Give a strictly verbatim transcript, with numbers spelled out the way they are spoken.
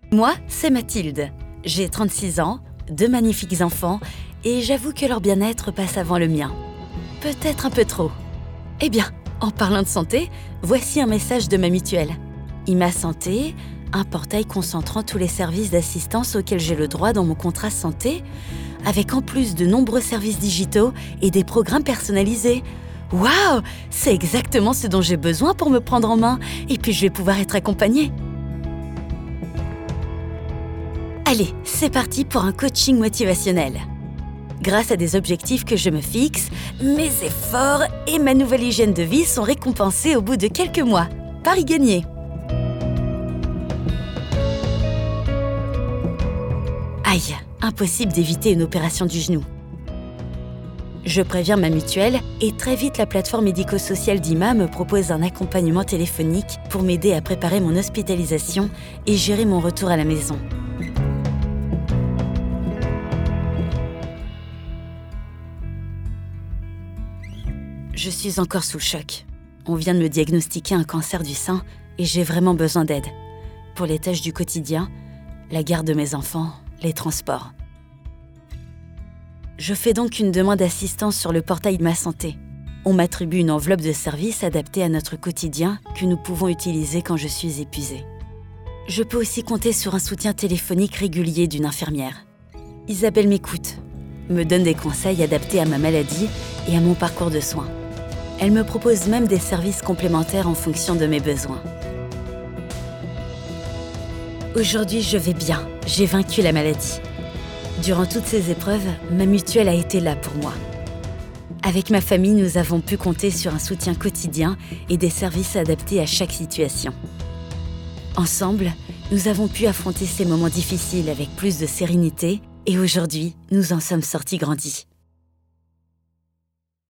Moi, c'est Mathilde. J'ai trente-six ans, deux magnifiques enfants, et j'avoue que leur bien-être passe avant le mien. Peut-être un peu trop. Eh bien, en parlant de santé, voici un message de ma mutuelle. Ima Santé, un portail concentrant tous les services d'assistance auxquels j'ai le droit dans mon contrat santé, avec en plus de nombreux services digitaux et des programmes personnalisés. Waouh! C'est exactement ce dont j'ai besoin pour me prendre en main, et puis je vais pouvoir être accompagnée. Allez, c'est parti pour un coaching motivationnel. Grâce à des objectifs que je me fixe, mes efforts et ma nouvelle hygiène de vie sont récompensés au bout de quelques mois. Pari gagné! Aïe, impossible d'éviter une opération du genou. Je préviens ma mutuelle et très vite la plateforme médico-sociale d'Ima me propose un accompagnement téléphonique pour m'aider à préparer mon hospitalisation et gérer mon retour à la maison. Je suis encore sous le choc. On vient de me diagnostiquer un cancer du sein et j'ai vraiment besoin d'aide. Pour les tâches du quotidien, la garde de mes enfants, les transports. Je fais donc une demande d'assistance sur le portail de ma santé. On m'attribue une enveloppe de services adaptée à notre quotidien que nous pouvons utiliser quand je suis épuisée. Je peux aussi compter sur un soutien téléphonique régulier d'une infirmière. Isabelle m'écoute, me donne des conseils adaptés à ma maladie et à mon parcours de soins. Elle me propose même des services complémentaires en fonction de mes besoins. Aujourd'hui, je vais bien. J'ai vaincu la maladie. Durant toutes ces épreuves, ma mutuelle a été là pour moi. Avec ma famille, nous avons pu compter sur un soutien quotidien et des services adaptés à chaque situation. Ensemble, nous avons pu affronter ces moments difficiles avec plus de sérénité et aujourd'hui, nous en sommes sortis grandis.